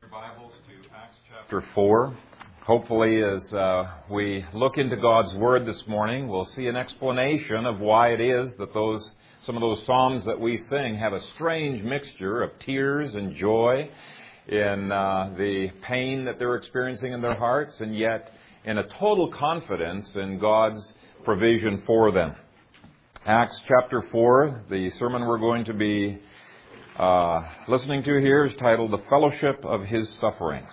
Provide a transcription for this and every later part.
Your Bibles to Acts chapter 4. Hopefully, as we look into God's Word this morning, we'll see an explanation of why it is that some of those psalms that we sing have a strange mixture of tears and joy in the pain that they're experiencing in their hearts, and yet in a total confidence in God's provision for them. Acts chapter 4, the sermon we're going to be listening to here is titled The Fellowship of His Sufferings.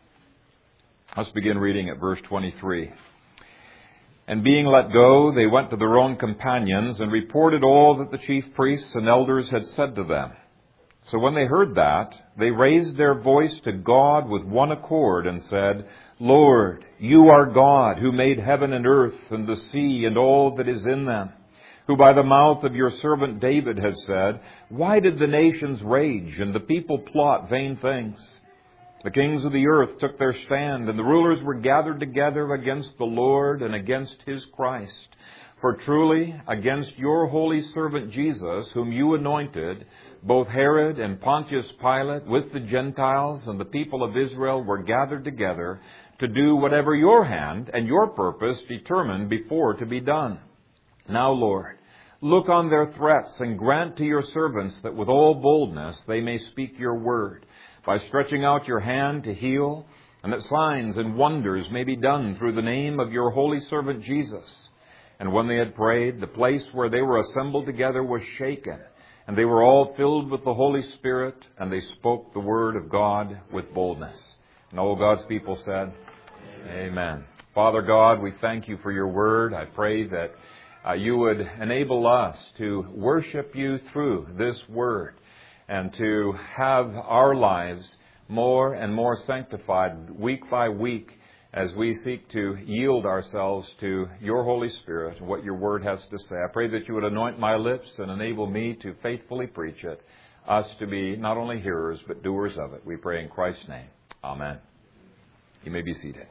Let's begin reading at verse 23. And being let go, they went to their own companions and reported all that the chief priests and elders had said to them. So when they heard that, they raised their voice to God with one accord and said, Lord, you are God, who made heaven and earth and the sea and all that is in them, who by the mouth of your servant David has said, Why did the nations rage and the people plot vain things? The kings of the earth took their stand, and the rulers were gathered together against the Lord and against His Christ. For truly, against your holy servant Jesus, whom you anointed, both Herod and Pontius Pilate with the Gentiles and the people of Israel were gathered together to do whatever your hand and your purpose determined before to be done. Now, Lord, look on their threats and grant to your servants that with all boldness they may speak your word, by stretching out your hand to heal, and that signs and wonders may be done through the name of your holy servant Jesus. And when they had prayed, the place where they were assembled together was shaken, and they were all filled with the Holy Spirit, and they spoke the word of God with boldness. And all God's people said, Amen. Father God, we thank you for your word. I pray that you would enable us to worship you through this word and to have our lives more and more sanctified week by week as we seek to yield ourselves to your Holy Spirit and what your word has to say. I pray that you would anoint my lips and enable me to faithfully preach it, us to be not only hearers but doers of it. We pray in Christ's name. Amen. You may be seated.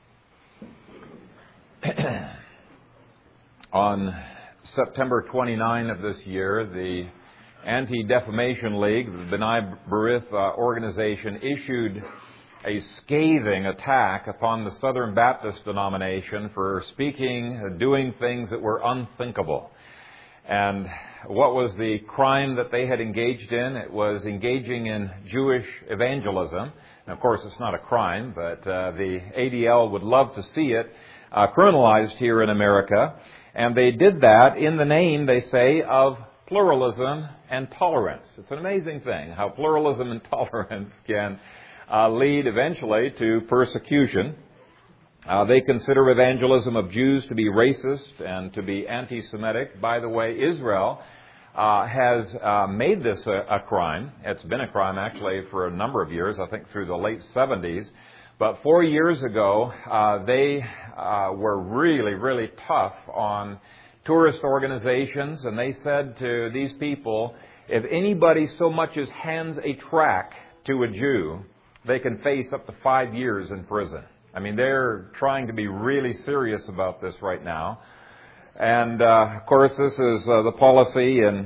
On September 29 of this year, the Anti-Defamation League, the B'nai B'rith organization, issued a scathing attack upon the Southern Baptist denomination for doing things that were unthinkable. And what was the crime that they had engaged in? It was engaging in Jewish evangelism. And of course, it's not a crime, but the ADL would love to see it criminalized here in America. And they did that in the name, they say, of pluralism and tolerance. It's an amazing thing how pluralism and tolerance can lead eventually to persecution. They consider evangelism of Jews to be racist and to be anti-Semitic. By the way, Israel has made this a crime. It's been a crime actually for a number of years, I think through the late 70s. But 4 years ago, they were really, really tough on tourist organizations, and they said to these people, if anybody so much as hands a tract to a Jew, they can face up to 5 years in prison. I mean, they're trying to be really serious about this right now. And, of course, this is the policy in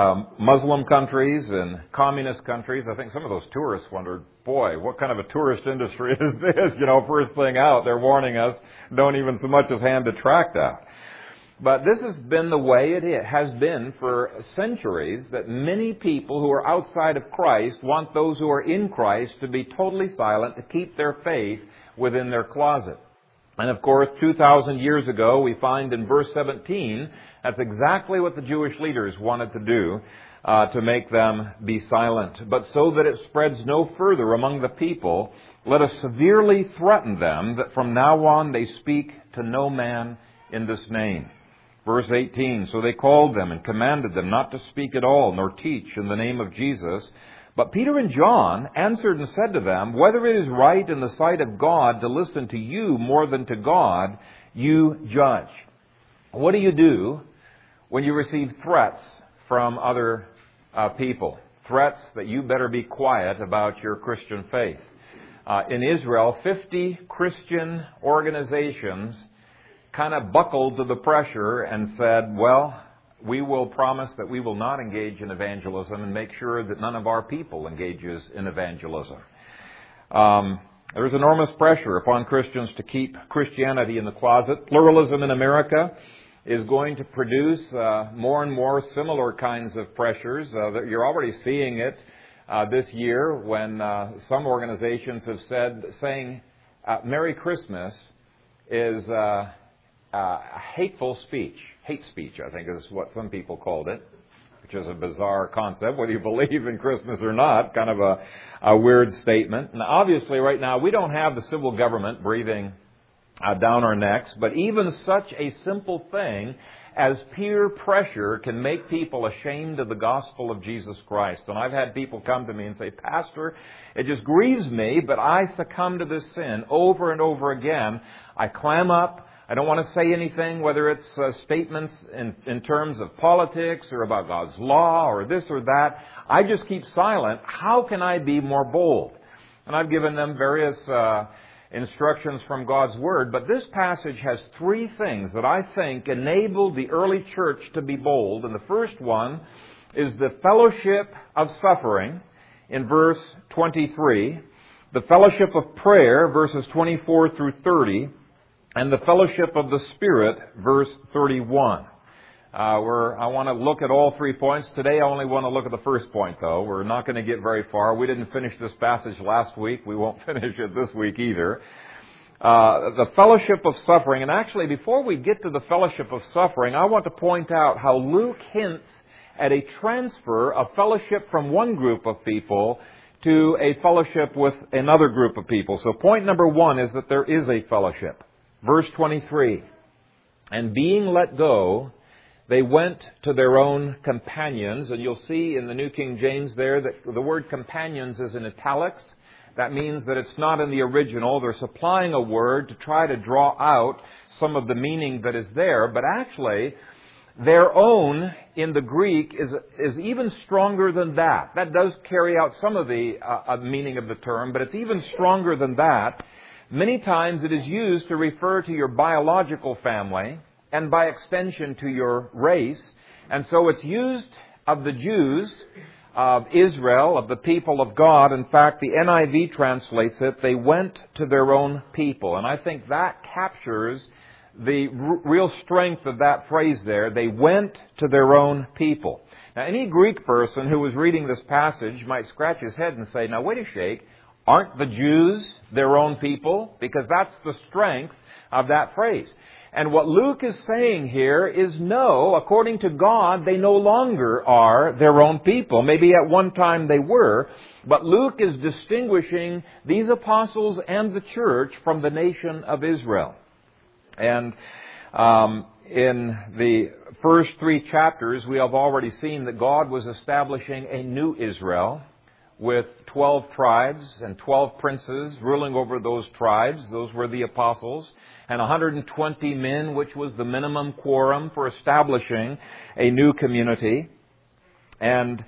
Muslim countries and communist countries. I think some of those tourists wondered, boy, what kind of a tourist industry is this? First thing out, they're warning us, don't even so much as hand a tract out. But this has been the way it has been for centuries, that many people who are outside of Christ want those who are in Christ to be totally silent, to keep their faith within their closet. And of course, 2,000 years ago, we find in verse 17, that's exactly what the Jewish leaders wanted to do, to make them be silent. But so that it spreads no further among the people, let us severely threaten them that from now on they speak to no man in this name. Verse 18, so they called them and commanded them not to speak at all, nor teach in the name of Jesus. But Peter and John answered and said to them, whether it is right in the sight of God to listen to you more than to God, you judge. What do you do when you receive threats from other people? Threats that you better be quiet about your Christian faith. In Israel, 50 Christian organizations kind of buckled to the pressure and said, well, we will promise that we will not engage in evangelism and make sure that none of our people engages in evangelism. There's enormous pressure upon Christians to keep Christianity in the closet. Pluralism in America is going to produce more and more similar kinds of pressures. You're already seeing it this year when some organizations have saying Merry Christmas is hateful speech. Hate speech, I think, is what some people called it, which is a bizarre concept, whether you believe in Christmas or not, kind of a weird statement. And obviously right now we don't have the civil government breathing down our necks, but even such a simple thing as peer pressure can make people ashamed of the gospel of Jesus Christ. And I've had people come to me and say, Pastor, it just grieves me, but I succumb to this sin over and over again. I clam up. I don't want to say anything, whether it's statements in terms of politics or about God's law or this or that. I just keep silent. How can I be more bold? And I've given them various instructions from God's Word, but this passage has three things that I think enabled the early church to be bold. And the first one is the fellowship of suffering in verse 23, the fellowship of prayer, verses 24 through 30, and the fellowship of the Spirit, verse 31. I want to look at all 3 points. Today I only want to look at the first point, though. We're not going to get very far. We didn't finish this passage last week. We won't finish it this week either. The fellowship of suffering. And actually, before we get to the fellowship of suffering, I want to point out how Luke hints at a transfer of fellowship from one group of people to a fellowship with another group of people. So point number one is that there is a fellowship. Verse 23, and being let go, they went to their own companions. And you'll see in the New King James there that the word companions is in italics. That means that it's not in the original. They're supplying a word to try to draw out some of the meaning that is there. But actually, their own in the Greek is even stronger than that. That does carry out some of the meaning of the term, but it's even stronger than that. Many times it is used to refer to your biological family and by extension to your race. And so it's used of the Jews of Israel, of the people of God. In fact, the NIV translates it, they went to their own people. And I think that captures the real strength of that phrase there. They went to their own people. Now, any Greek person who was reading this passage might scratch his head and say, now wait a shake, aren't the Jews their own people? Because that's the strength of that phrase. And what Luke is saying here is no, according to God, they no longer are their own people. Maybe at one time they were, but Luke is distinguishing these apostles and the church from the nation of Israel. And in the first 3 chapters, we have already seen that God was establishing a new Israel with 12 tribes and 12 princes ruling over those tribes. Those were the apostles. And 120 men, which was the minimum quorum for establishing a new community. And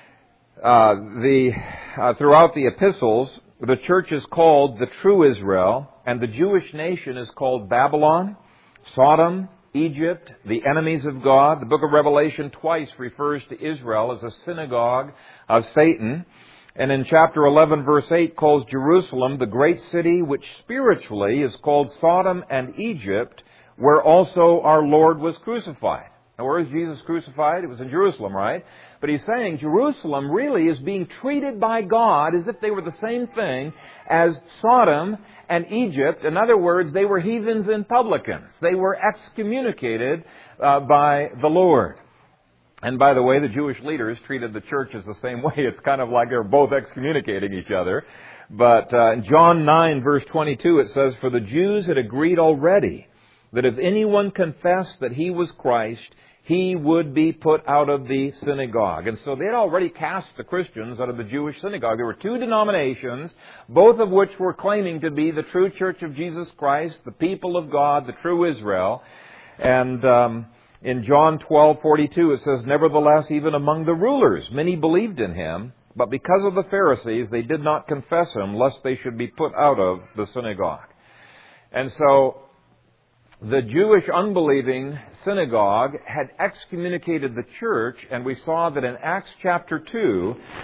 throughout the epistles, the church is called the true Israel, and the Jewish nation is called Babylon, Sodom, Egypt, the enemies of God. The book of Revelation twice refers to Israel as a synagogue of Satan. And in chapter 11, verse 8, calls Jerusalem the great city, which spiritually is called Sodom and Egypt, where also our Lord was crucified. Now, where is Jesus crucified? It was in Jerusalem, right? But he's saying Jerusalem really is being treated by God as if they were the same thing as Sodom and Egypt. In other words, they were heathens and publicans. They were excommunicated by the Lord. And by the way, the Jewish leaders treated the churches the same way. It's kind of like they're both excommunicating each other. But in John 9, verse 22, it says, for the Jews had agreed already that if anyone confessed that he was Christ, he would be put out of the synagogue. And so they had already cast the Christians out of the Jewish synagogue. There were 2 denominations, both of which were claiming to be the true church of Jesus Christ, the people of God, the true Israel. And in John 12:42 it says, nevertheless, even among the rulers, many believed in him, but because of the Pharisees, they did not confess him, lest they should be put out of the synagogue. And so the Jewish unbelieving synagogue had excommunicated the church, and we saw that in Acts chapter 2,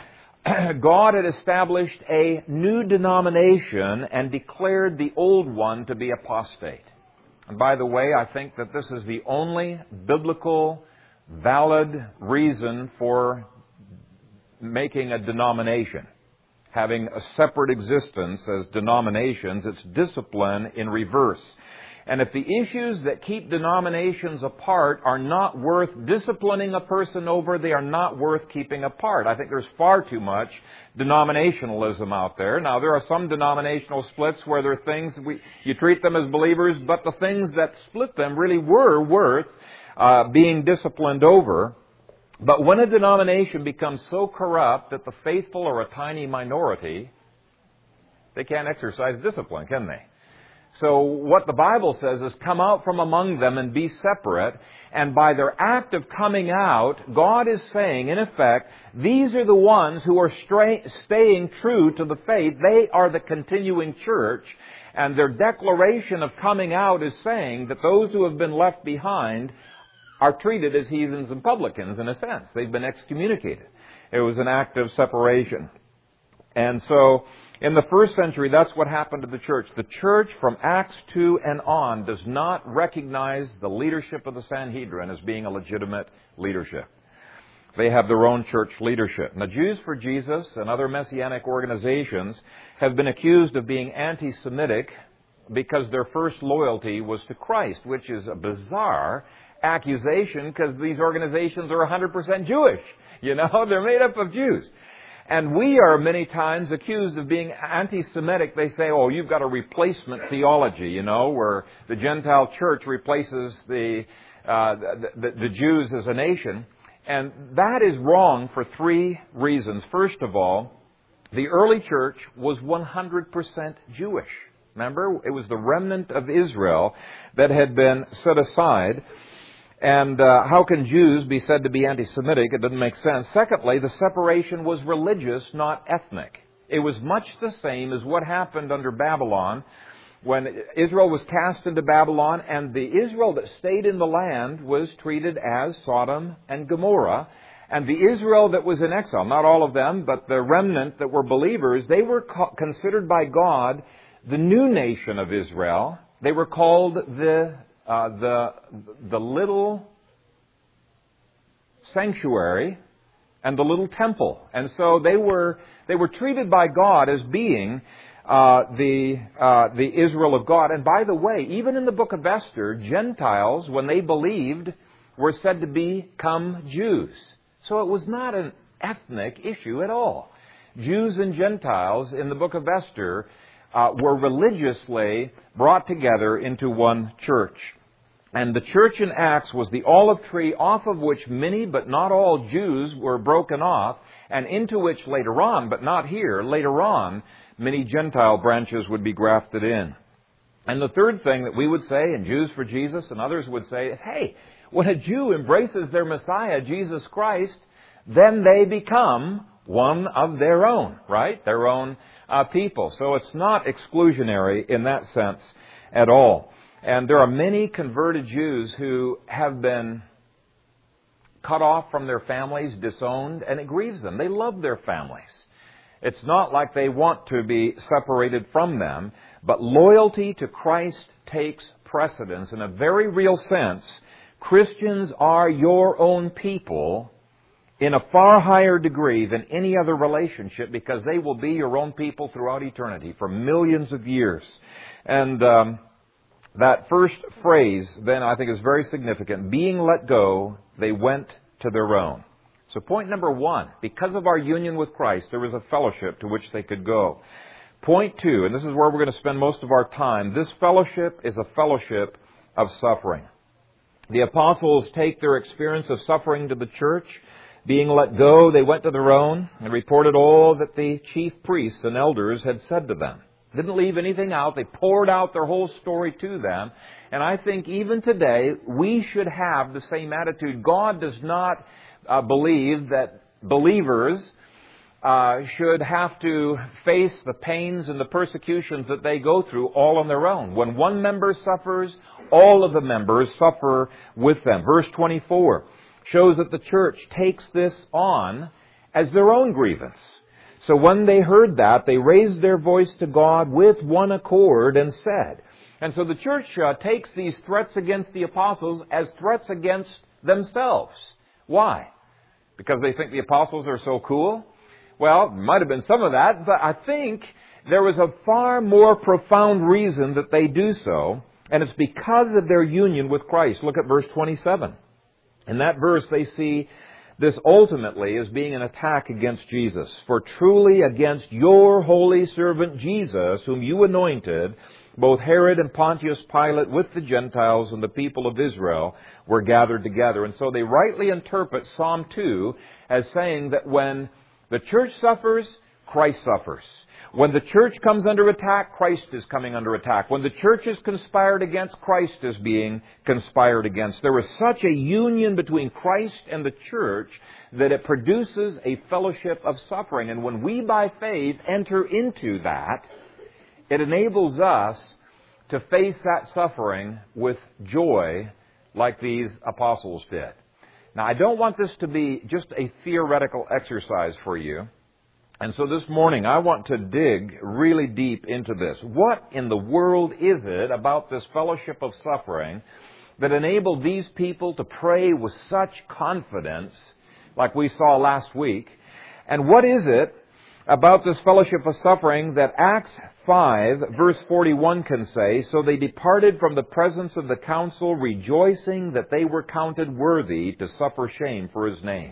God had established a new denomination and declared the old one to be apostate. And by the way, I think that this is the only biblical, valid reason for making a denomination. Having a separate existence as denominations, it's discipline in reverse. And if the issues that keep denominations apart are not worth disciplining a person over, they are not worth keeping apart. I think there's far too much denominationalism out there. Now, there are some denominational splits where there are things, you treat them as believers, but the things that split them really were worth being disciplined over. But when a denomination becomes so corrupt that the faithful are a tiny minority, they can't exercise discipline, can they? So what the Bible says is come out from among them and be separate. And by their act of coming out, God is saying, in effect, these are the ones who are staying true to the faith. They are the continuing church. And their declaration of coming out is saying that those who have been left behind are treated as heathens and publicans in a sense. They've been excommunicated. It was an act of separation. And so, in the first century, that's what happened to the church. The church from Acts 2 and on does not recognize the leadership of the Sanhedrin as being a legitimate leadership. They have their own church leadership. Now, Jews for Jesus and other messianic organizations have been accused of being anti-Semitic because their first loyalty was to Christ, which is a bizarre accusation because these organizations are 100% Jewish. You know, they're made up of Jews. And we are many times accused of being anti-Semitic. They say, oh, you've got a replacement theology, you know, where the Gentile church replaces the Jews as a nation. And that is wrong for three reasons. First of all, the early church was 100% Jewish. Remember, it was the remnant of Israel that had been set aside. And how can Jews be said to be anti-Semitic? It doesn't make sense. Secondly, the separation was religious, not ethnic. It was much the same as what happened under Babylon when Israel was cast into Babylon, and the Israel that stayed in the land was treated as Sodom and Gomorrah. And the Israel that was in exile, not all of them, but the remnant that were believers, they were considered by God the new nation of Israel. They were called the little sanctuary and the little temple. And so they were treated by God as being the Israel of God. And by the way, even in the book of Esther, Gentiles, when they believed, were said to become Jews. So it was not an ethnic issue at all. Jews and Gentiles in the book of Esther were religiously brought together into one church. And the church in Acts was the olive tree off of which many, but not all, Jews were broken off, and into which later on, but not here, later on, many Gentile branches would be grafted in. And the third thing that we would say, and Jews for Jesus and others would say, is, hey, when a Jew embraces their Messiah, Jesus Christ, then they become one of their own, right? Their own people. So it's not exclusionary in that sense at all. And there are many converted Jews who have been cut off from their families, disowned, and it grieves them. They love their families. It's not like they want to be separated from them, but loyalty to Christ takes precedence. In a very real sense, Christians are your own people in a far higher degree than any other relationship, because they will be your own people throughout eternity for millions of years. And that first phrase, then, I think is very significant. Being let go, they went to their own. So point number one, because of our union with Christ, there was a fellowship to which they could go. Point two, and this is where we're going to spend most of our time, this fellowship is a fellowship of suffering. The apostles take their experience of suffering to the church. Being let go, they went to their own and reported all that the chief priests and elders had said to them. Didn't leave anything out. They poured out their whole story to them. And I think even today, we should have the same attitude. God does not believe that believers should have to face the pains and the persecutions that they go through all on their own. When one member suffers, all of the members suffer with them. Verse 24 shows that the church takes this on as their own grievance. So when they heard that, they raised their voice to God with one accord and said. And so the church takes these threats against the apostles as threats against themselves. Why? Because they think the apostles are so cool? Well, might have been some of that, but I think there was a far more profound reason that they do so, and it's because of their union with Christ. Look at verse 27. In that verse, they see this ultimately as being an attack against Jesus. For truly against your holy servant Jesus, whom you anointed, both Herod and Pontius Pilate with the Gentiles and the people of Israel were gathered together. And so they rightly interpret Psalm 2 as saying that when the church suffers, Christ suffers. When the church comes under attack, Christ is coming under attack. When the church is conspired against, Christ is being conspired against. There is such a union between Christ and the church that it produces a fellowship of suffering. And when we by faith enter into that, it enables us to face that suffering with joy like these apostles did. Now, I don't want this to be just a theoretical exercise for you. And so this morning, I want to dig really deep into this. What in the world is it about this fellowship of suffering that enabled these people to pray with such confidence like we saw last week? And what is it about this fellowship of suffering that Acts 5, verse 41 can say, so they departed from the presence of the council, rejoicing that they were counted worthy to suffer shame for His name.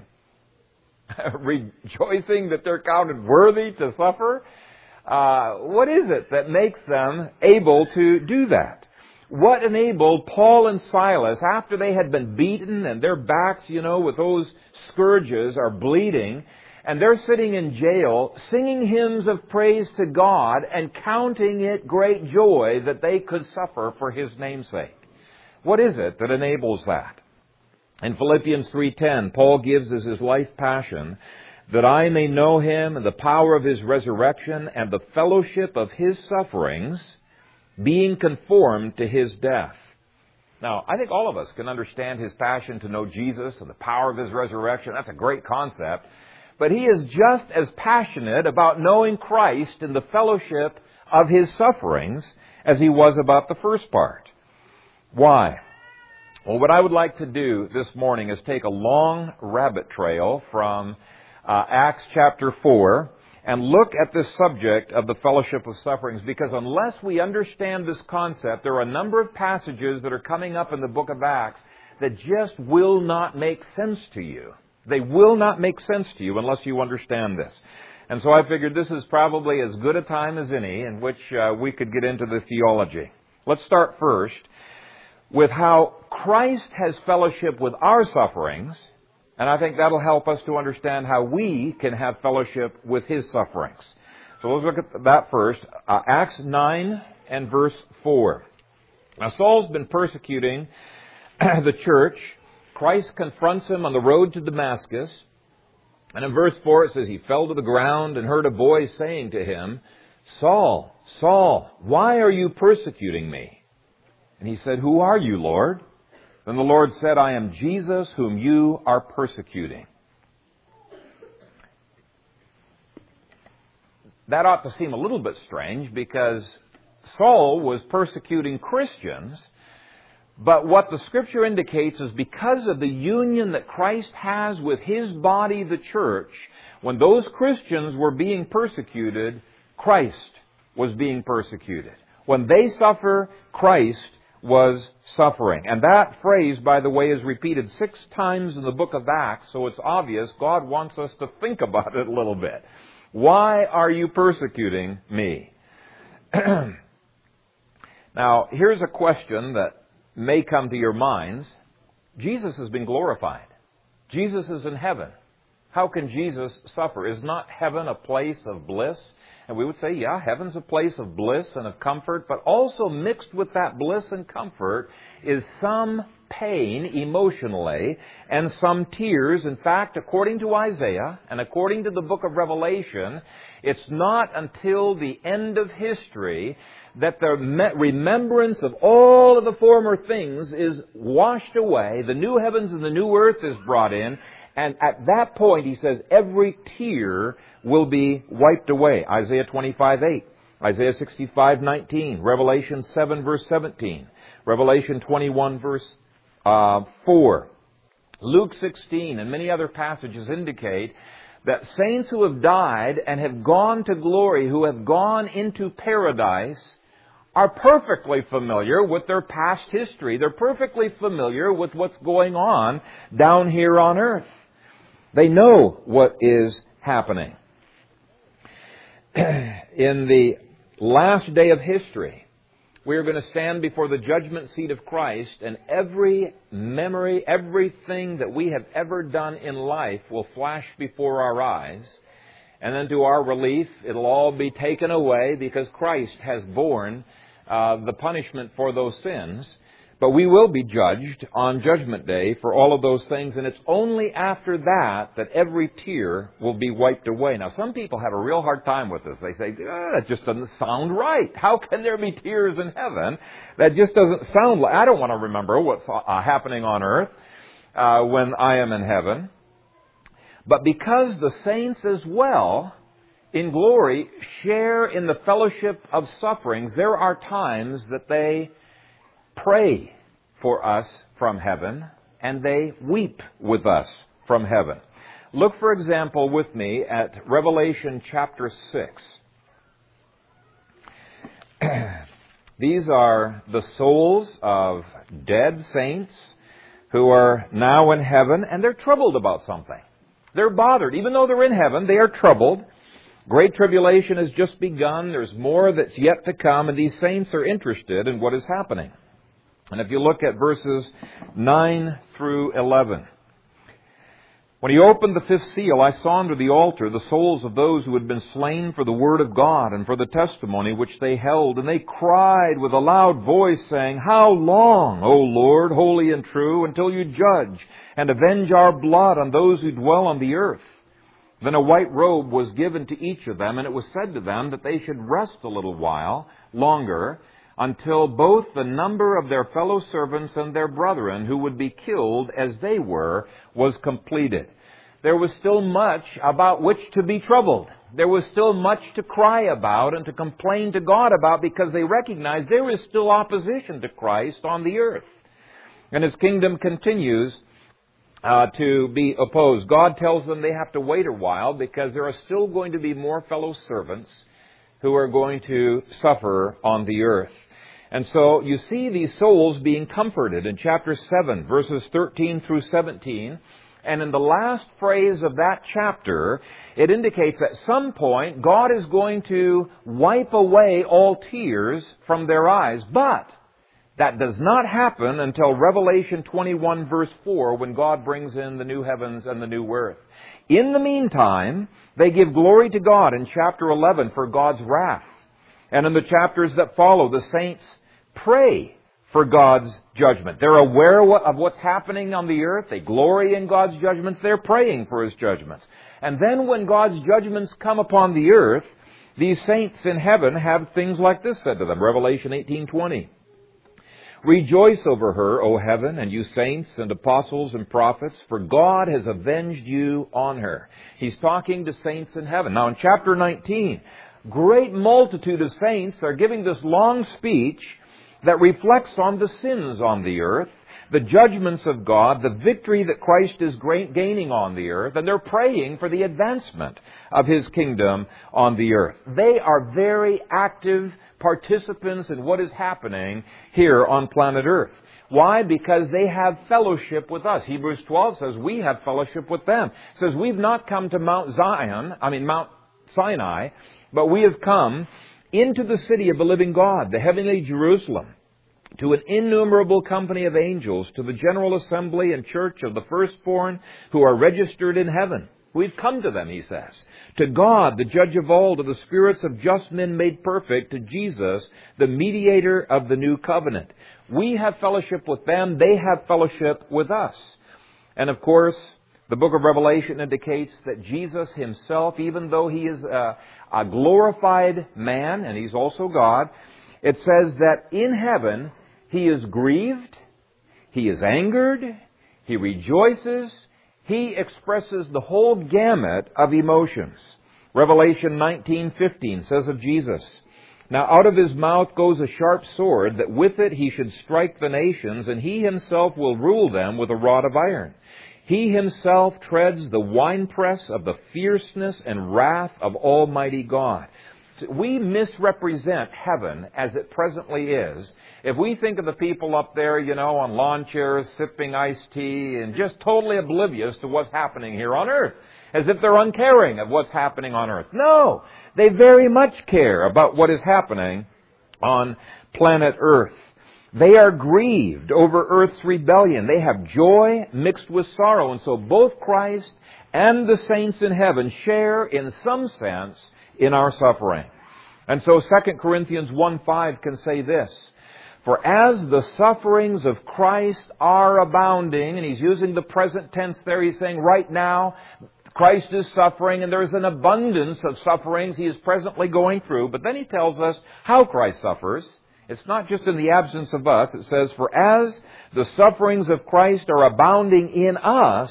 Rejoicing that they're counted worthy to suffer? What is it that makes them able to do that? What enabled Paul and Silas, after they had been beaten and their backs, with those scourges are bleeding, and they're sitting in jail, singing hymns of praise to God and counting it great joy that they could suffer for His name's sake? What is it that enables that? In Philippians 3:10, Paul gives as his life passion, that I may know Him and the power of His resurrection and the fellowship of His sufferings, being conformed to His death. Now, I think all of us can understand his passion to know Jesus and the power of His resurrection. That's a great concept. But he is just as passionate about knowing Christ and the fellowship of His sufferings as he was about the first part. Why? Well, what I would like to do this morning is take a long rabbit trail from Acts chapter 4 and look at this subject of the fellowship of sufferings, because unless we understand this concept, there are a number of passages that are coming up in the book of Acts that just will not make sense to you. They will not make sense to you unless you understand this. And so I figured this is probably as good a time as any in which we could get into the theology. Let's start first with how Christ has fellowship with our sufferings, and I think that'll help us to understand how we can have fellowship with His sufferings. So let's look at that first. Acts 9 and verse 4. Now Saul's been persecuting the church. Christ confronts him on the road to Damascus. And in verse 4 it says, he fell to the ground and heard a voice saying to him, Saul, Saul, why are you persecuting me? And he said, who are you, Lord? Then the Lord said, I am Jesus whom you are persecuting. That ought to seem a little bit strange, because Saul was persecuting Christians. But what the Scripture indicates is because of the union that Christ has with His body, the church, when those Christians were being persecuted, Christ was being persecuted. When they suffer, Christ was suffering. And that phrase, by the way, is repeated 6 times in the book of Acts, so it's obvious God wants us to think about it a little bit. Why are you persecuting me? Now, here's a question that may come to your minds. Jesus has been glorified. Jesus is in heaven. How can Jesus suffer? Is not heaven a place of bliss? And we would say, yeah, heaven's a place of bliss and of comfort, but also mixed with that bliss and comfort is some pain emotionally and some tears. In fact, according to Isaiah and according to the book of Revelation, it's not until the end of history that the remembrance of all of the former things is washed away. The new heavens and the new earth is brought in. And at that point, he says, every tear will be wiped away. Isaiah 25:8, Isaiah 65:19, Revelation 7 verse 17, Revelation 21 verse 4. Luke 16 and many other passages indicate that saints who have died and have gone to glory, who have gone into paradise, are perfectly familiar with their past history. They're perfectly familiar with what's going on down here on earth. They know what is happening. In the last day of history, we are going to stand before the judgment seat of Christ, and every memory, everything that we have ever done in life will flash before our eyes. And then to our relief, it'll all be taken away because Christ has borne the punishment for those sins. But we will be judged on Judgment Day for all of those things, and it's only after that that every tear will be wiped away. Now, some people have a real hard time with this. They say, that just doesn't sound right. How can there be tears in heaven? That just doesn't sound like... I don't want to remember what's happening on earth when I am in heaven. But because the saints as well, in glory, share in the fellowship of sufferings, there are times that they pray for us from heaven, and they weep with us from heaven. Look, for example, with me at Revelation chapter 6. These are the souls of dead saints who are now in heaven, and they're troubled about something. They're bothered. Even though they're in heaven, they are troubled. Great tribulation has just begun. There's more that's yet to come, and these saints are interested in what is happening. And if you look at verses 9 through 11. When he opened the fifth seal, I saw under the altar the souls of those who had been slain for the word of God and for the testimony which they held. And they cried with a loud voice, saying, How long, O Lord, holy and true, until you judge and avenge our blood on those who dwell on the earth? Then a white robe was given to each of them, and it was said to them that they should rest a little while longer, until both the number of their fellow servants and their brethren who would be killed as they were was completed. There was still much about which to be troubled. There was still much to cry about and to complain to God about, because they recognized there is still opposition to Christ on the earth. And His kingdom continues to be opposed. God tells them they have to wait a while because there are still going to be more fellow servants who are going to suffer on the earth. And so you see these souls being comforted in chapter 7, verses 13 through 17. And in the last phrase of that chapter, it indicates at some point God is going to wipe away all tears from their eyes. But that does not happen until Revelation 21, verse 4, when God brings in the new heavens and the new earth. In the meantime, they give glory to God in chapter 11 for God's wrath. And in the chapters that follow, the saints pray for God's judgment. They're aware of what's happening on the earth. They glory in God's judgments. They're praying for His judgments. And then when God's judgments come upon the earth, these saints in heaven have things like this said to them. Revelation 18:20. Rejoice over her, O heaven, and you saints and apostles and prophets, for God has avenged you on her. He's talking to saints in heaven. Now in chapter 19, great multitude of saints are giving this long speech that reflects on the sins on the earth, the judgments of God, the victory that Christ is gaining on the earth, and they're praying for the advancement of His kingdom on the earth. They are very active participants in what is happening here on planet Earth. Why? Because they have fellowship with us. Hebrews 12 says we have fellowship with them. It says we've not come to Mount Sinai, but we have come into the city of the living God, the heavenly Jerusalem, to an innumerable company of angels, to the general assembly and church of the firstborn who are registered in heaven. We've come to them, he says. To God, the judge of all, to the spirits of just men made perfect, to Jesus, the mediator of the new covenant. We have fellowship with them. They have fellowship with us. And of course, the book of Revelation indicates that Jesus Himself, even though He is a glorified man, and He's also God, it says that in heaven He is grieved, He is angered, He rejoices, He expresses the whole gamut of emotions. Revelation 19:15 says of Jesus, "Now out of his mouth goes a sharp sword, that with it he should strike the nations, and he himself will rule them with a rod of iron. He himself treads the winepress of the fierceness and wrath of Almighty God." We misrepresent heaven as it presently is if we think of the people up there, on lawn chairs, sipping iced tea, and just totally oblivious to what's happening here on earth, as if they're uncaring of what's happening on earth. No, they very much care about what is happening on planet Earth. They are grieved over Earth's rebellion. They have joy mixed with sorrow. And so both Christ and the saints in heaven share, in some sense, in our suffering. And so 2 Corinthians 1:5 can say this, "For as the sufferings of Christ are abounding," and he's using the present tense there, he's saying right now, Christ is suffering, and there's an abundance of sufferings he is presently going through. But then he tells us how Christ suffers. It's not just in the absence of us. It says, "For as the sufferings of Christ are abounding in us,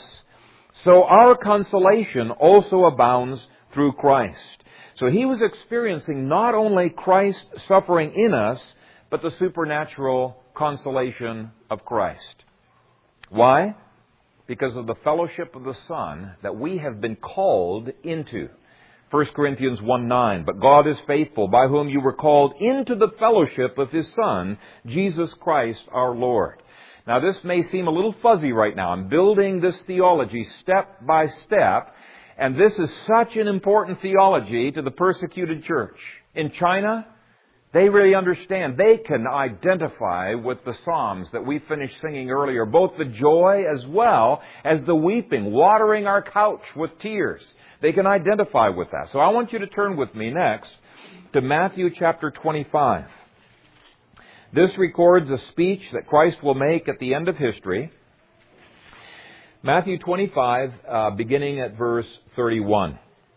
so our consolation also abounds through Christ." So he was experiencing not only Christ suffering in us, but the supernatural consolation of Christ. Why? Because of the fellowship of the Son that we have been called into. 1 Corinthians 1:9, "But God is faithful, by whom you were called into the fellowship of His Son, Jesus Christ our Lord." Now this may seem a little fuzzy right now. I'm building this theology step by step, and this is such an important theology to the persecuted church. In China, they really understand. They can identify with the Psalms that we finished singing earlier, both the joy as well as the weeping, watering our couch with tears. They can identify with that. So I want you to turn with me next to Matthew chapter 25. This records a speech that Christ will make at the end of history. Matthew 25, beginning at verse 31.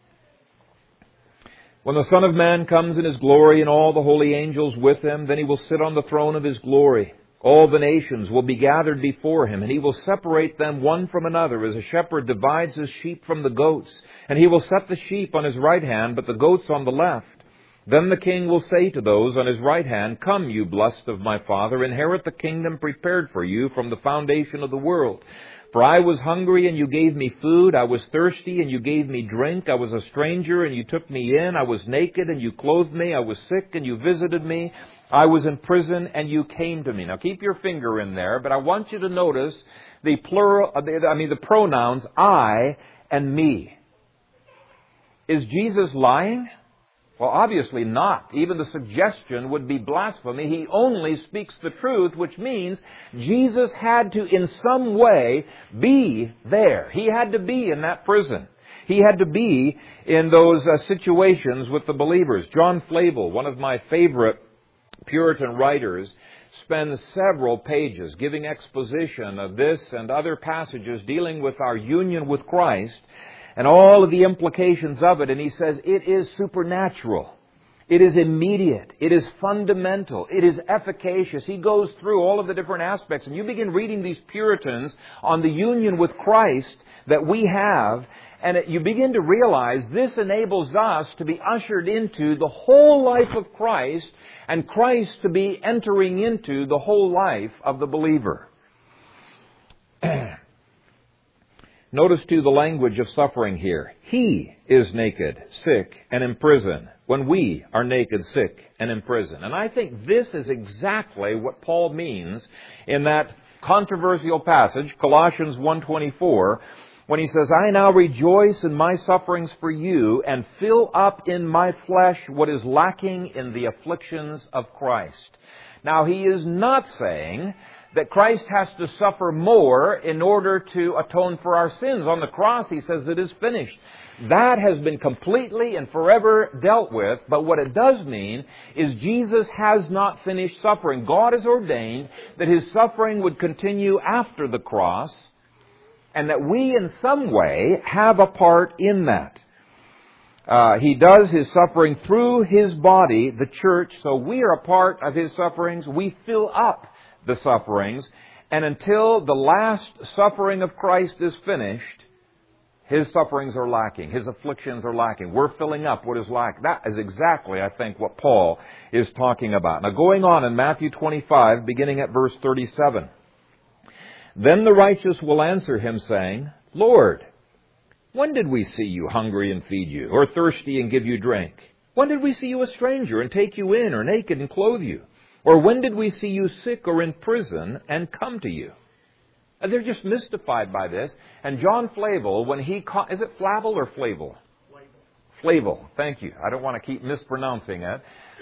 "When the Son of Man comes in His glory and all the holy angels with Him, then He will sit on the throne of His glory. All the nations will be gathered before Him, and He will separate them one from another, as a shepherd divides his sheep from the goats. And He will set the sheep on His right hand, but the goats on the left. Then the King will say to those on His right hand, 'Come, you blessed of my Father, inherit the kingdom prepared for you from the foundation of the world. For I was hungry, and you gave me food. I was thirsty, and you gave me drink. I was a stranger, and you took me in. I was naked, and you clothed me. I was sick, and you visited me. I was in prison, and you came to me.'" Now keep your finger in there, but I want you to notice the pronouns I and me. Is Jesus lying? Well, obviously not. Even the suggestion would be blasphemy. He only speaks the truth, which means Jesus had to, in some way, be there. He had to be in that prison. He had to be in those situations with the believers. John Flavel, one of my favorite Puritan writers, spends several pages giving exposition of this and other passages dealing with our union with Christ and all of the implications of it. And he says it is supernatural. It is immediate. It is fundamental. It is efficacious. He goes through all of the different aspects. And you begin reading these Puritans on the union with Christ that we have, and you begin to realize this enables us to be ushered into the whole life of Christ, and Christ to be entering into the whole life of the believer. Notice, too, the language of suffering here. He is naked, sick, and in prison, when we are naked, sick, and in prison. And I think this is exactly what Paul means in that controversial passage, Colossians 1:24, when he says, "I now rejoice in my sufferings for you, and fill up in my flesh what is lacking in the afflictions of Christ." Now, he is not saying that Christ has to suffer more in order to atone for our sins. On the cross, he says it is finished. That has been completely and forever dealt with, but what it does mean is Jesus has not finished suffering. God has ordained that His suffering would continue after the cross, and that we in some way have a part in that. He does His suffering through His body, the church, so we are a part of His sufferings. We fill up the sufferings, and until the last suffering of Christ is finished, His sufferings are lacking. His afflictions are lacking. We're filling up what is lacking. That is exactly, I think, what Paul is talking about. Now, going on in Matthew 25, beginning at verse 37. Then the righteous will answer him, saying, Lord, when did we see you hungry and feed you, or thirsty and give you drink? When did we see you a stranger and take you in, or naked and clothe you? Or when did we see you sick or in prison and come to you? And they're just mystified by this. And John Flavel, when he... Is it Flavel or Flavel? Flavel. Thank you. I don't want to keep mispronouncing it.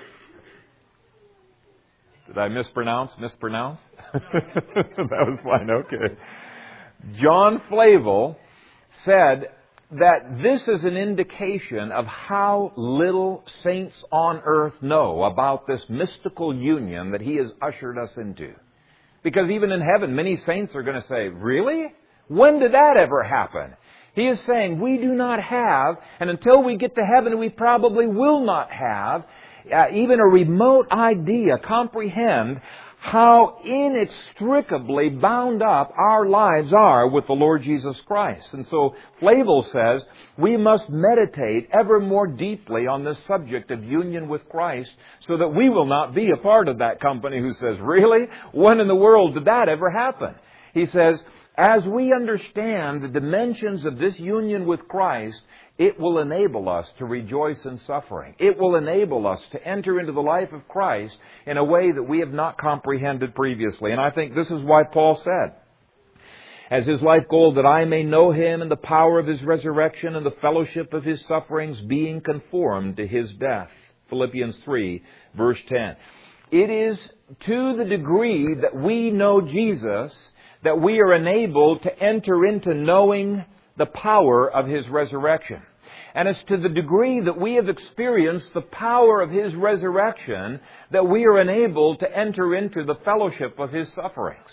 Did I mispronounce? That was fine. Okay. John Flavel said that this is an indication of how little saints on earth know about this mystical union that he has ushered us into. Because even in heaven, many saints are going to say, really? When did that ever happen? He is saying we do not have, and until we get to heaven, we probably will not have even a remote idea, comprehend how inextricably bound up our lives are with the Lord Jesus Christ. And so Flavel says we must meditate ever more deeply on this subject of union with Christ so that we will not be a part of that company who says, really? When in the world did that ever happen? He says, as we understand the dimensions of this union with Christ, it will enable us to rejoice in suffering. It will enable us to enter into the life of Christ in a way that we have not comprehended previously. And I think this is why Paul said, as his life goal, that I may know Him and the power of His resurrection and the fellowship of His sufferings, being conformed to His death. Philippians 3, verse 10. It is to the degree that we know Jesus that we are enabled to enter into knowing the power of His resurrection. And it's to the degree that we have experienced the power of His resurrection that we are enabled to enter into the fellowship of His sufferings.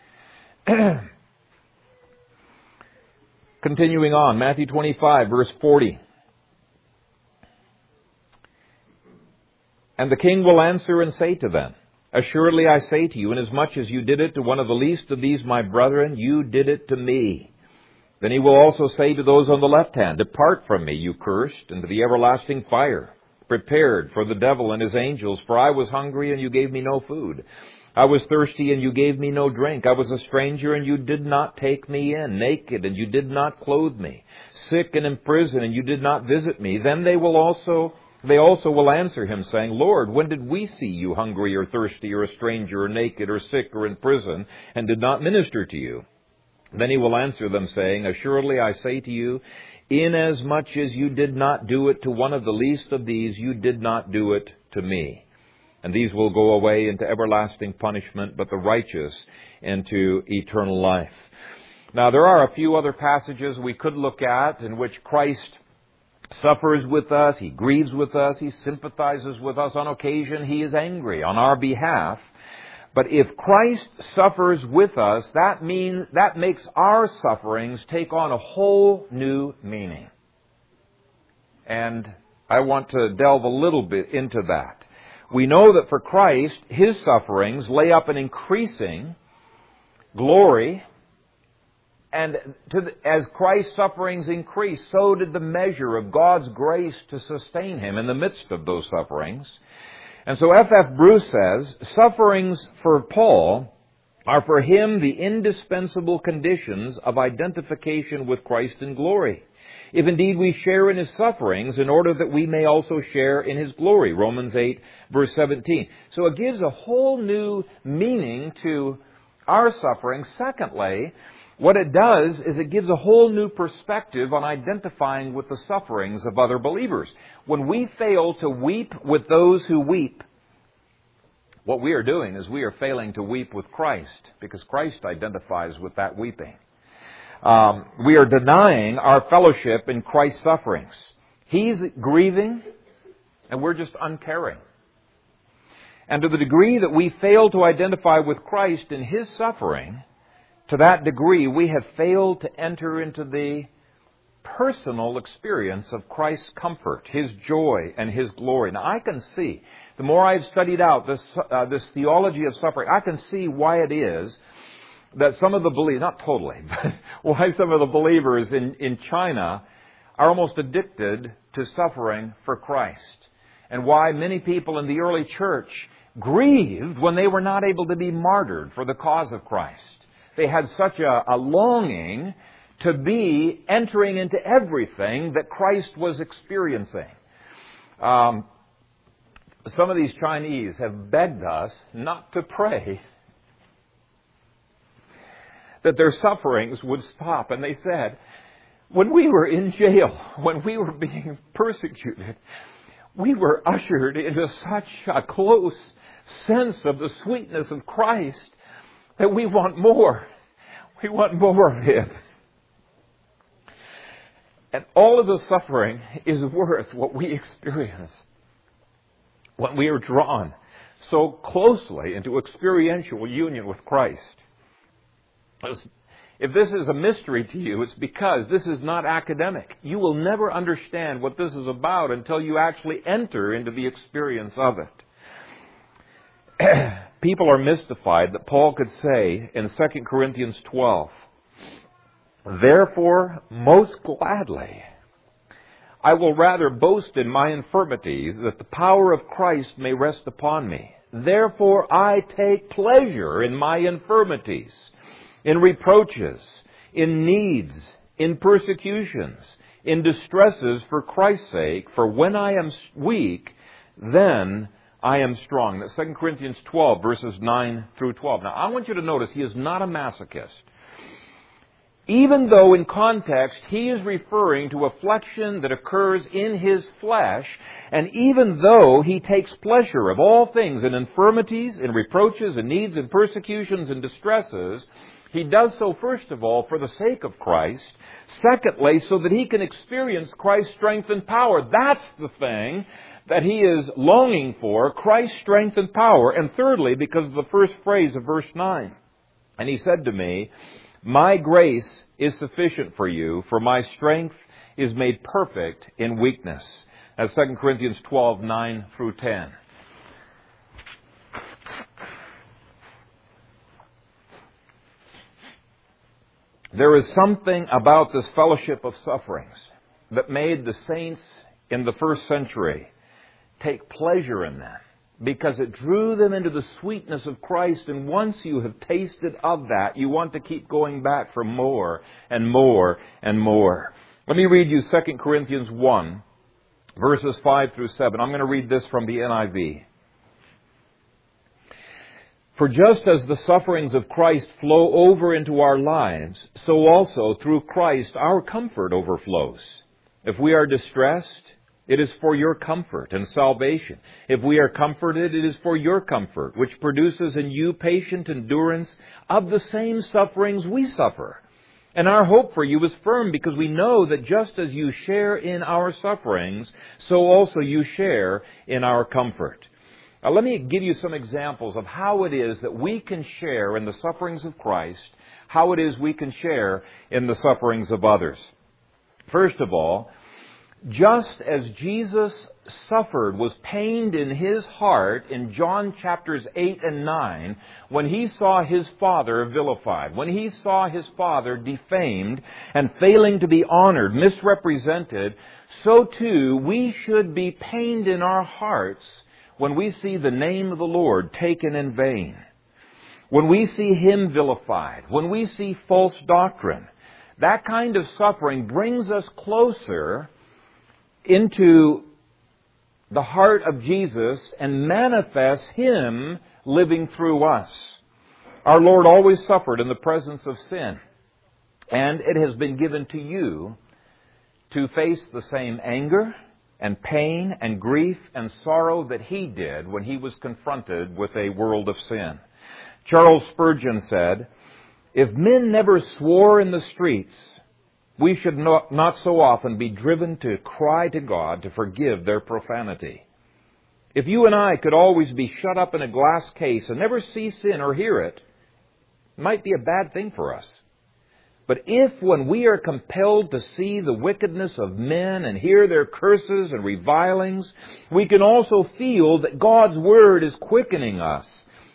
Continuing on, Matthew 25, verse 40. And the king will answer and say to them, Assuredly I say to you, inasmuch as you did it to one of the least of these my brethren, you did it to me. Then he will also say to those on the left hand, Depart from me, you cursed, into the everlasting fire, prepared for the devil and his angels. For I was hungry, and you gave me no food. I was thirsty, and you gave me no drink. I was a stranger, and you did not take me in. Naked, and you did not clothe me. Sick and in prison, and you did not visit me. Then they also will answer him, saying, Lord, when did we see you hungry or thirsty or a stranger or naked or sick or in prison, and did not minister to you? Then he will answer them, saying, Assuredly I say to you, inasmuch as you did not do it to one of the least of these, you did not do it to me. And these will go away into everlasting punishment, but the righteous into eternal life. Now, there are a few other passages we could look at in which Christ suffers with us, He grieves with us, He sympathizes with us. On occasion, He is angry on our behalf. But if Christ suffers with us, that makes our sufferings take on a whole new meaning. And I want to delve a little bit into that. We know that for Christ, His sufferings lay up an increasing glory. And as Christ's sufferings increased, so did the measure of God's grace to sustain Him in the midst of those sufferings. And so F.F. Bruce says, sufferings for Paul are for him the indispensable conditions of identification with Christ in glory. If indeed we share in His sufferings, in order that we may also share in His glory. Romans 8, verse 17. So it gives a whole new meaning to our suffering. Secondly, what it does is it gives a whole new perspective on identifying with the sufferings of other believers. When we fail to weep with those who weep, what we are doing is we are failing to weep with Christ, because Christ identifies with that weeping. We are denying our fellowship in Christ's sufferings. He's grieving, and we're just uncaring. And to the degree that we fail to identify with Christ in His suffering, to that degree, we have failed to enter into the personal experience of Christ's comfort, His joy, and His glory. Now, I can see, the more I've studied out this theology of suffering, I can see why it is that some of the believers, not totally, but why some of the believers in China are almost addicted to suffering for Christ. And why many people in the early church grieved when they were not able to be martyred for the cause of Christ. They had such a longing to be entering into everything that Christ was experiencing. Some of these Chinese have begged us not to pray that their sufferings would stop. And they said, when we were in jail, when we were being persecuted, we were ushered into such a close sense of the sweetness of Christ that we want more. We want more of Him. And all of the suffering is worth what we experience when we are drawn so closely into experiential union with Christ. If this is a mystery to you, it's because this is not academic. You will never understand what this is about until you actually enter into the experience of it. People are mystified that Paul could say in 2 Corinthians 12, "Therefore, most gladly, I will rather boast in my infirmities, that the power of Christ may rest upon me. Therefore, I take pleasure in my infirmities, in reproaches, in needs, in persecutions, in distresses for Christ's sake. For when I am weak, then I am strong." That's 2 Corinthians 12, verses 9 through 12. Now, I want you to notice he is not a masochist. Even though in context he is referring to affliction that occurs in his flesh, and even though he takes pleasure of all things in infirmities, in reproaches, in needs, in persecutions, and distresses, he does so, first of all, for the sake of Christ. Secondly, so that he can experience Christ's strength and power. That's the thing that he is longing for, Christ's strength and power. And thirdly, because of the first phrase of verse 9. "And he said to me, My grace is sufficient for you, for my strength is made perfect in weakness." That's 2 Corinthians 12, 9 through 10. There is something about this fellowship of sufferings that made the saints in the first century take pleasure in them, because it drew them into the sweetness of Christ. And once you have tasted of that, you want to keep going back for more and more and more. Let me read you 2 Corinthians 1, verses 5 through 7. I'm going to read this from the NIV. "For just as the sufferings of Christ flow over into our lives, so also through Christ our comfort overflows. If we are distressed, it is for your comfort and salvation. If we are comforted, it is for your comfort, which produces in you patient endurance of the same sufferings we suffer. And our hope for you is firm, because we know that just as you share in our sufferings, so also you share in our comfort." Now, let me give you some examples of how it is that we can share in the sufferings of Christ, how it is we can share in the sufferings of others. First of all, just as Jesus suffered, was pained in his heart in John chapters 8 and 9, when he saw his Father vilified, when he saw his Father defamed and failing to be honored, misrepresented, so too we should be pained in our hearts when we see the name of the Lord taken in vain, when we see Him vilified, when we see false doctrine. That kind of suffering brings us closer into the heart of Jesus and manifests Him living through us. Our Lord always suffered in the presence of sin, and it has been given to you to face the same anger and pain and grief and sorrow that He did when He was confronted with a world of sin. Charles Spurgeon said, "If men never swore in the streets, we should not so often be driven to cry to God to forgive their profanity. If you and I could always be shut up in a glass case and never see sin or hear it, it might be a bad thing for us. But if, when we are compelled to see the wickedness of men and hear their curses and revilings, we can also feel that God's Word is quickening us,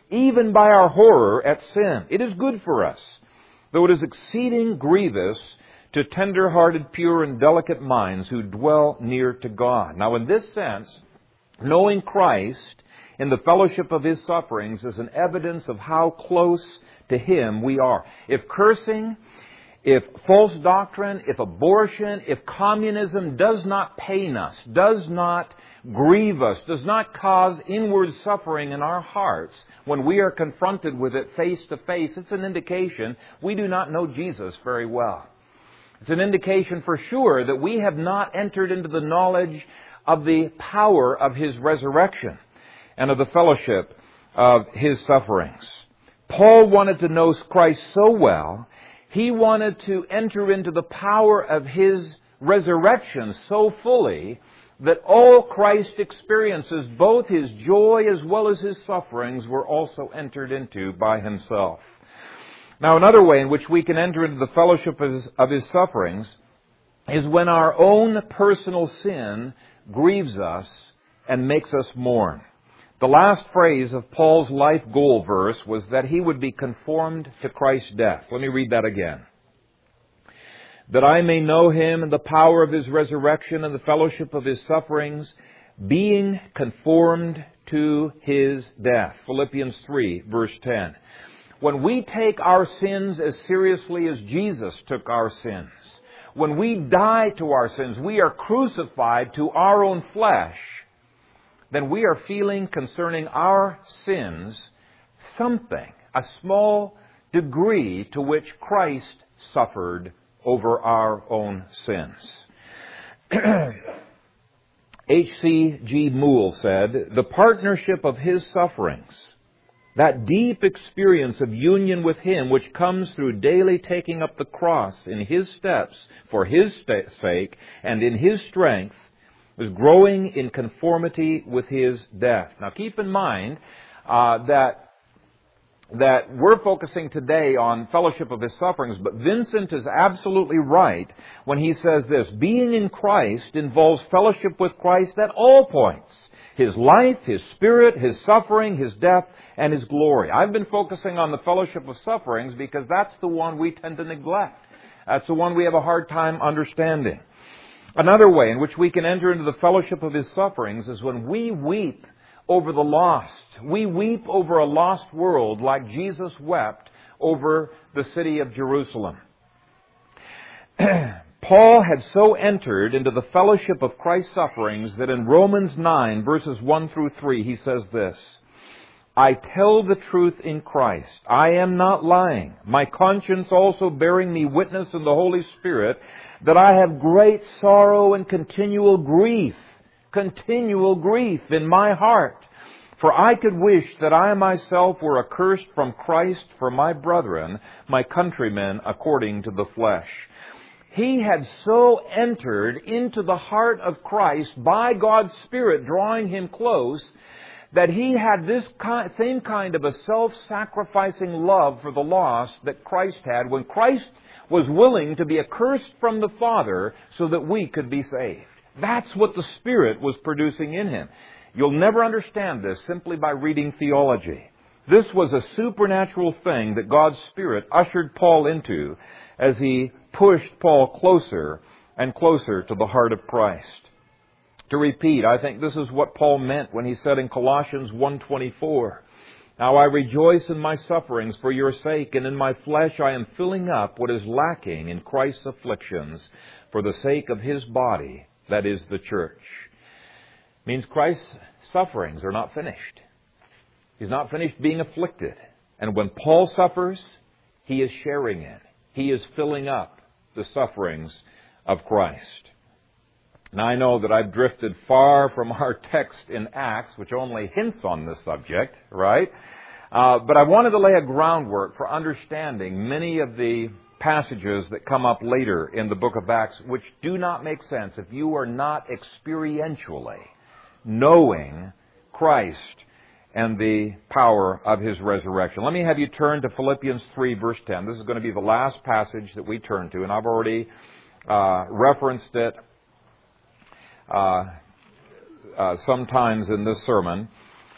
even by our horror at sin. It is good for us, though it is exceeding grievous to tender-hearted, pure, and delicate minds who dwell near to God. Now, in this sense, knowing Christ in the fellowship of His sufferings is an evidence of how close to Him we are. If cursing, if false doctrine, if abortion, if communism does not pain us, does not grieve us, does not cause inward suffering in our hearts when we are confronted with it face to face, it's an indication we do not know Jesus very well. It's an indication for sure that we have not entered into the knowledge of the power of His resurrection and of the fellowship of His sufferings. Paul wanted to know Christ so well, he wanted to enter into the power of His resurrection so fully that all Christ experiences, both His joy as well as His sufferings, were also entered into by Himself. Now, another way in which we can enter into the fellowship of His sufferings is when our own personal sin grieves us and makes us mourn. The last phrase of Paul's life goal verse was that he would be conformed to Christ's death. Let me read that again. That I may know Him and the power of His resurrection and the fellowship of His sufferings, being conformed to His death. Philippians 3, verse 10. When we take our sins as seriously as Jesus took our sins, when we die to our sins, we are crucified to our own flesh, then we are feeling concerning our sins something, a small degree to which Christ suffered over our own sins. H.C.G. Moule said, the partnership of His sufferings, that deep experience of union with Him which comes through daily taking up the cross in His steps for His sake and in His strength, is growing in conformity with His death. Now keep in mind that we're focusing today on fellowship of His sufferings, but Vincent is absolutely right when he says this: being in Christ involves fellowship with Christ at all points. His life, His spirit, His suffering, His death, and His glory. I've been focusing on the fellowship of sufferings because that's the one we tend to neglect. That's the one we have a hard time understanding. Another way in which we can enter into the fellowship of His sufferings is when we weep over the lost. We weep over a lost world like Jesus wept over the city of Jerusalem. Paul had so entered into the fellowship of Christ's sufferings that in Romans 9, verses 1 through 3, he says this: I tell the truth in Christ. I am not lying. My conscience also bearing me witness in the Holy Spirit that I have great sorrow and continual grief in my heart. For I could wish that I myself were accursed from Christ for my brethren, my countrymen according to the flesh. He had so entered into the heart of Christ by God's Spirit drawing him close that he had this same kind of a self-sacrificing love for the lost that Christ had when Christ was willing to be accursed from the Father so that we could be saved. That's what the Spirit was producing in him. You'll never understand this simply by reading theology. This was a supernatural thing that God's Spirit ushered Paul into as he pushed Paul closer and closer to the heart of Christ. To repeat, I think this is what Paul meant when he said in Colossians 1:24, Now I rejoice in my sufferings for your sake, and in my flesh I am filling up what is lacking in Christ's afflictions for the sake of His body, that is the church. Means Christ's sufferings are not finished. He's not finished being afflicted. And when Paul suffers, he is sharing it. He is filling up the sufferings of Christ. Now I know that I've drifted far from our text in Acts, which only hints on this subject, right? But I wanted to lay a groundwork for understanding many of the passages that come up later in the book of Acts, which do not make sense if you are not experientially knowing Christ and the power of His resurrection. Let me have you turn to Philippians 3, verse 10. This is going to be the last passage that we turn to, and I've already referenced it sometimes in this sermon.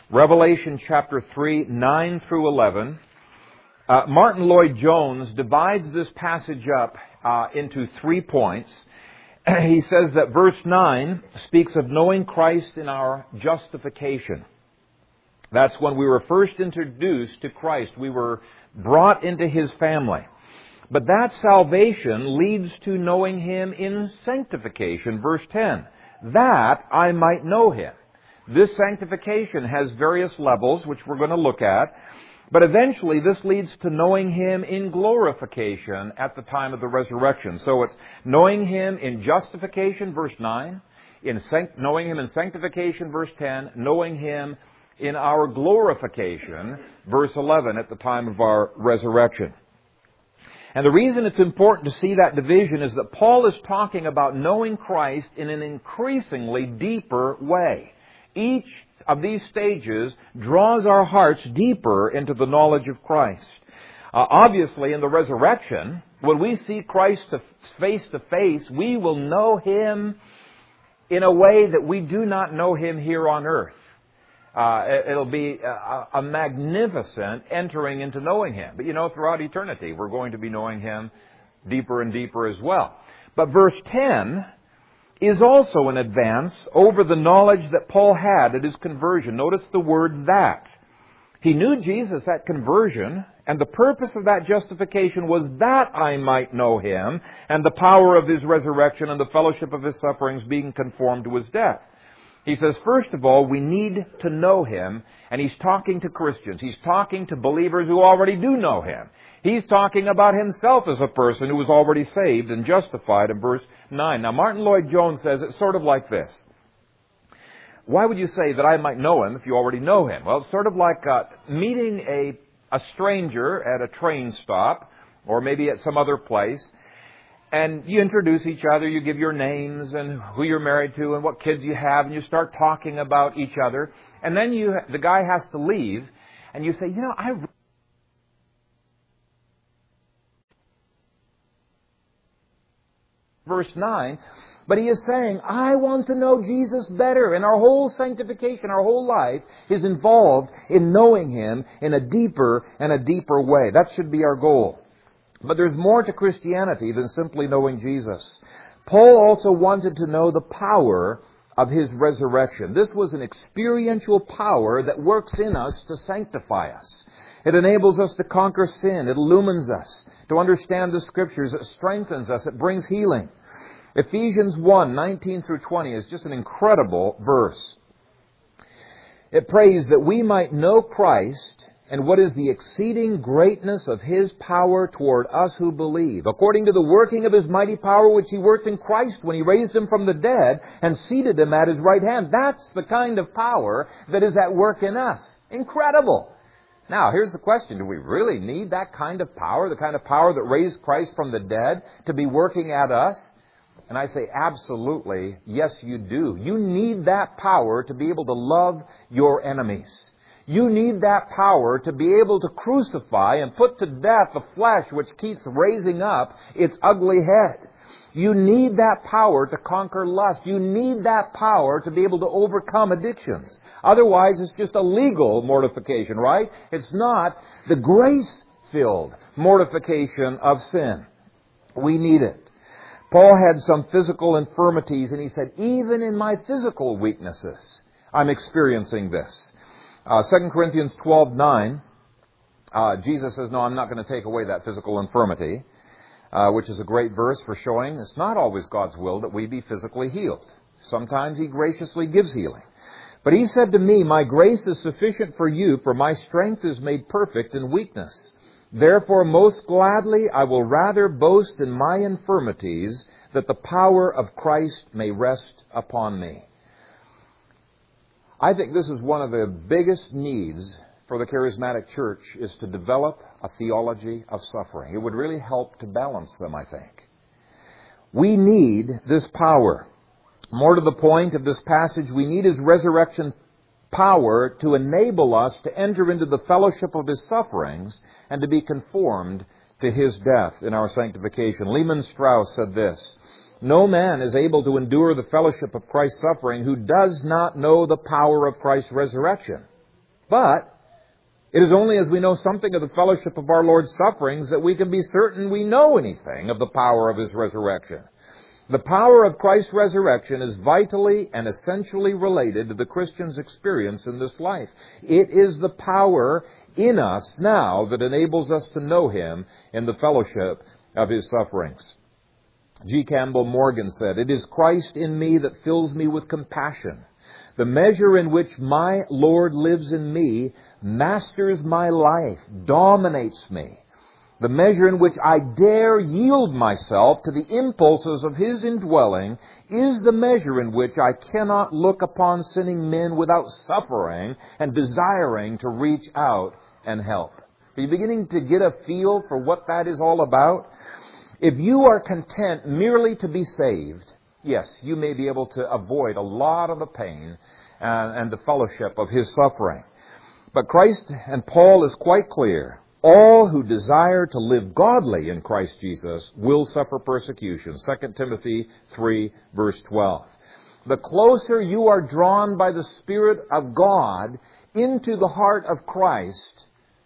Revelation chapter 3, 9 through 11. Martin Lloyd-Jones divides this passage up into 3 points. He says that verse 9 speaks of knowing Christ in our justification. That's when we were first introduced to Christ. We were brought into His family. But that salvation leads to knowing Him in sanctification. Verse 10, that I might know Him. This sanctification has various levels, which we're going to look at. But eventually this leads to knowing Him in glorification at the time of the resurrection. So it's knowing Him in justification, verse 9, knowing Him in sanctification, verse 10, knowing Him in our glorification, verse 11, at the time of our resurrection. And the reason it's important to see that division is that Paul is talking about knowing Christ in an increasingly deeper way. Each of these stages draws our hearts deeper into the knowledge of Christ. Obviously, in the resurrection, when we see Christ face to face, we will know Him in a way that we do not know Him here on earth. It'll be a magnificent entering into knowing Him. But throughout eternity, we're going to be knowing Him deeper and deeper as well. But verse 10 is also an advance over the knowledge that Paul had at his conversion. Notice the word that. He knew Jesus at conversion, and the purpose of that justification was that I might know Him, and the power of His resurrection and the fellowship of His sufferings, being conformed to His death. He says, first of all, we need to know Him, and He's talking to Christians. He's talking to believers who already do know Him. He's talking about Himself as a person who was already saved and justified in verse 9. Now, Martin Lloyd-Jones says it's sort of like this. Why would you say that I might know Him if you already know Him? Well, it's sort of like meeting a stranger at a train stop or maybe at some other place. And you introduce each other, you give your names and who you're married to and what kids you have, and you start talking about each other. And then the guy has to leave, and you say, verse 9, but he is saying, I want to know Jesus better. And our whole sanctification, our whole life is involved in knowing Him in a deeper and a deeper way. That should be our goal. But there's more to Christianity than simply knowing Jesus. Paul also wanted to know the power of His resurrection. This was an experiential power that works in us to sanctify us. It enables us to conquer sin. It illumines us to understand the Scriptures. It strengthens us. It brings healing. Ephesians 1, 19 through 20 is just an incredible verse. It prays that we might know Christ and what is the exceeding greatness of His power toward us who believe, according to the working of His mighty power which He worked in Christ when He raised Him from the dead and seated Him at His right hand. That's the kind of power that is at work in us. Incredible! Now, here's the question. Do we really need that kind of power, the kind of power that raised Christ from the dead, to be working at us? And I say, absolutely, yes, you do. You need that power to be able to love your enemies. You need that power to be able to crucify and put to death the flesh which keeps raising up its ugly head. You need that power to conquer lust. You need that power to be able to overcome addictions. Otherwise, it's just a legal mortification, right? It's not the grace-filled mortification of sin. We need it. Paul had some physical infirmities, and he said, even in my physical weaknesses, I'm experiencing this. 2 Corinthians 12:9, Jesus says, no, I'm not going to take away that physical infirmity, which is a great verse for showing it's not always God's will that we be physically healed. Sometimes He graciously gives healing. But He said to me, my grace is sufficient for you, for my strength is made perfect in weakness. Therefore, most gladly, I will rather boast in my infirmities, that the power of Christ may rest upon me. I think this is one of the biggest needs for the charismatic church, is to develop a theology of suffering. It would really help to balance them, I think. We need this power. More to the point of this passage, we need His resurrection power to enable us to enter into the fellowship of His sufferings and to be conformed to His death in our sanctification. Lehman Strauss said this, no man is able to endure the fellowship of Christ's suffering who does not know the power of Christ's resurrection. But it is only as we know something of the fellowship of our Lord's sufferings that we can be certain we know anything of the power of His resurrection. The power of Christ's resurrection is vitally and essentially related to the Christian's experience in this life. It is the power in us now that enables us to know Him in the fellowship of His sufferings. G. Campbell Morgan said, "It is Christ in me that fills me with compassion. The measure in which my Lord lives in me masters my life, dominates me. The measure in which I dare yield myself to the impulses of His indwelling is the measure in which I cannot look upon sinning men without suffering and desiring to reach out and help." Are you beginning to get a feel for what that is all about? If you are content merely to be saved, yes, you may be able to avoid a lot of the pain and the fellowship of His suffering. But Christ and Paul is quite clear. All who desire to live godly in Christ Jesus will suffer persecution. 2 Timothy 3, verse 12. The closer you are drawn by the Spirit of God into the heart of Christ,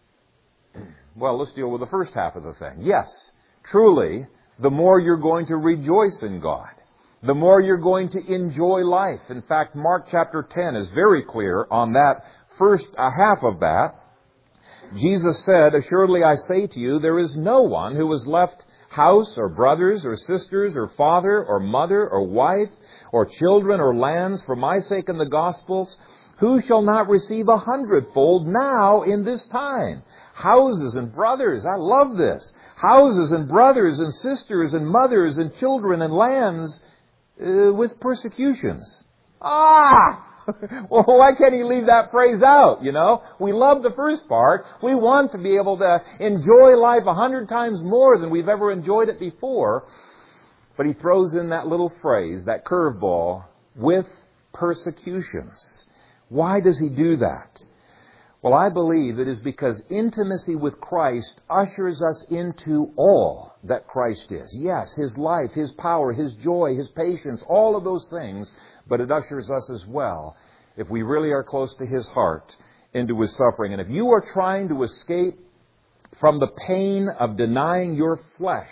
well, let's deal with the first half of the thing. Yes, truly, the more you're going to rejoice in God. The more you're going to enjoy life. In fact, Mark chapter 10 is very clear on that first half of that. Jesus said, "Assuredly I say to you, there is no one who has left house or brothers or sisters or father or mother or wife or children or lands for my sake and the gospel's, who shall not receive 100-fold now in this time." Houses and brothers, I love this. Houses and brothers and sisters and mothers and children and lands with persecutions. Well, why can't he leave that phrase out, you know? We love the first part. We want to be able to enjoy life 100 times more than we've ever enjoyed it before. But he throws in that little phrase, that curveball, with persecutions. Why does he do that? Well, I believe it is because intimacy with Christ ushers us into all that Christ is. Yes, His life, His power, His joy, His patience, all of those things. But it ushers us as well, if we really are close to His heart, into His suffering. And if you are trying to escape from the pain of denying your flesh,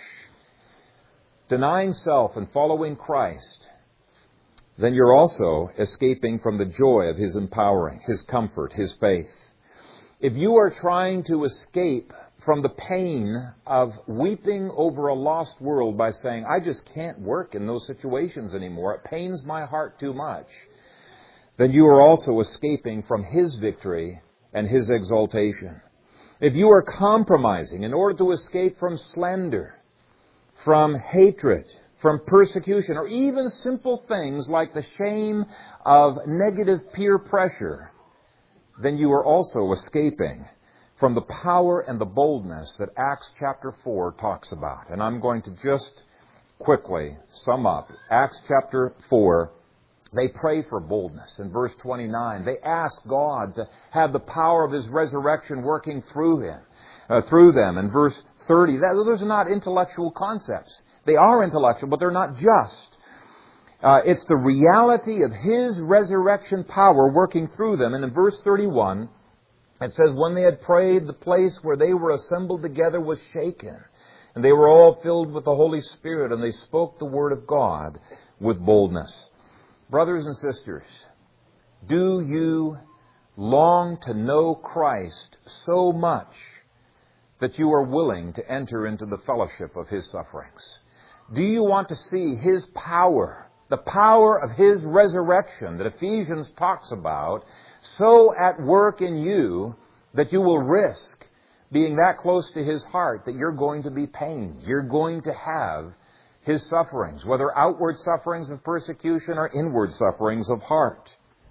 denying self and following Christ, then you're also escaping from the joy of His empowering, His comfort, His faith. If you are trying to escape from the pain of weeping over a lost world by saying, "I just can't work in those situations anymore. It pains my heart too much," then you are also escaping from His victory and His exaltation. If you are compromising in order to escape from slander, from hatred, from persecution, or even simple things like the shame of negative peer pressure, then you are also escaping from the power and the boldness that Acts chapter 4 talks about. And I'm going to just quickly sum up. Acts chapter 4, they pray for boldness. In verse 29, they ask God to have the power of His resurrection working through them. In verse 30, those are not intellectual concepts. They are intellectual, but they're not just. It's the reality of His resurrection power working through them. And in verse 31, it says, when they had prayed, the place where they were assembled together was shaken. And they were all filled with the Holy Spirit, and they spoke the word of God with boldness. Brothers and sisters, do you long to know Christ so much that you are willing to enter into the fellowship of His sufferings? Do you want to see His power, the power of His resurrection that Ephesians talks about, so at work in you that you will risk being that close to His heart that you're going to be pained. You're going to have His sufferings, whether outward sufferings of persecution or inward sufferings of heart.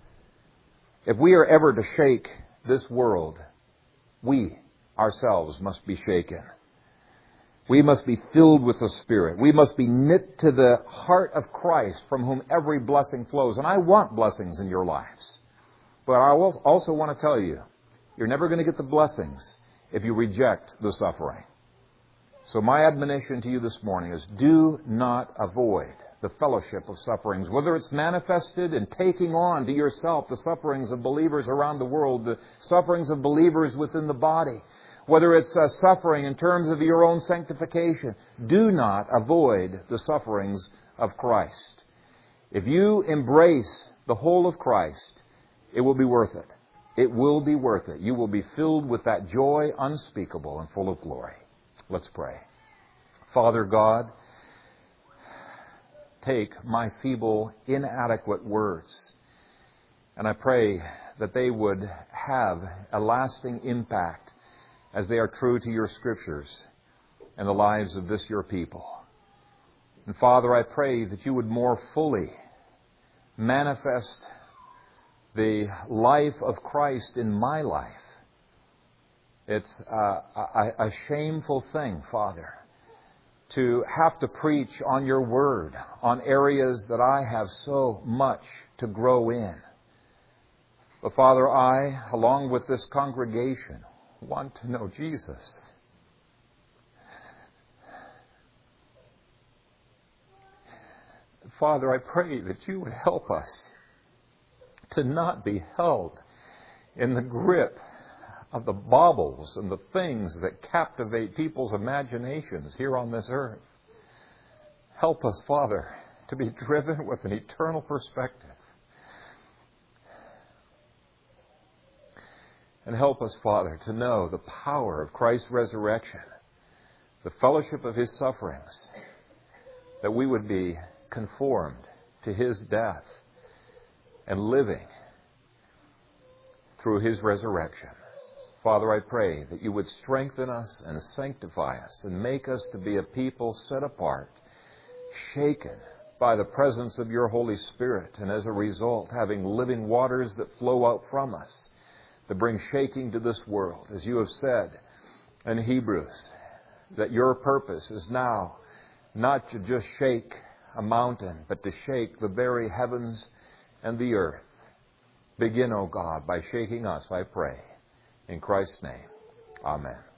If we are ever to shake this world, we ourselves must be shaken. We must be filled with the Spirit. We must be knit to the heart of Christ, from whom every blessing flows. And I want blessings in your lives. But I also want to tell you, you're never going to get the blessings if you reject the suffering. So my admonition to you this morning is, do not avoid the fellowship of sufferings, whether it's manifested in taking on to yourself the sufferings of believers around the world, the sufferings of believers within the body, whether it's suffering in terms of your own sanctification. Do not avoid the sufferings of Christ. If you embrace the whole of Christ, it will be worth it. It will be worth it. You will be filled with that joy unspeakable and full of glory. Let's pray. Father God, take my feeble, inadequate words, and I pray that they would have a lasting impact as they are true to your Scriptures and the lives of this your people. And Father, I pray that you would more fully manifest the life of Christ in my life. It's a shameful thing, Father, to have to preach on your Word, on areas that I have so much to grow in. But Father, I, along with this congregation, want to know Jesus. Father, I pray that you would help us to not be held in the grip of the baubles and the things that captivate people's imaginations here on this earth. Help us, Father, to be driven with an eternal perspective. And help us, Father, to know the power of Christ's resurrection, the fellowship of His sufferings, that we would be conformed to His death and living through His resurrection. Father, I pray that you would strengthen us and sanctify us and make us to be a people set apart, shaken by the presence of your Holy Spirit, and as a result, having living waters that flow out from us to bring shaking to this world. As you have said in Hebrews, that your purpose is now not to just shake a mountain, but to shake the very heavens and the earth. Begin, O God, by shaking us, I pray. In Christ's name, amen.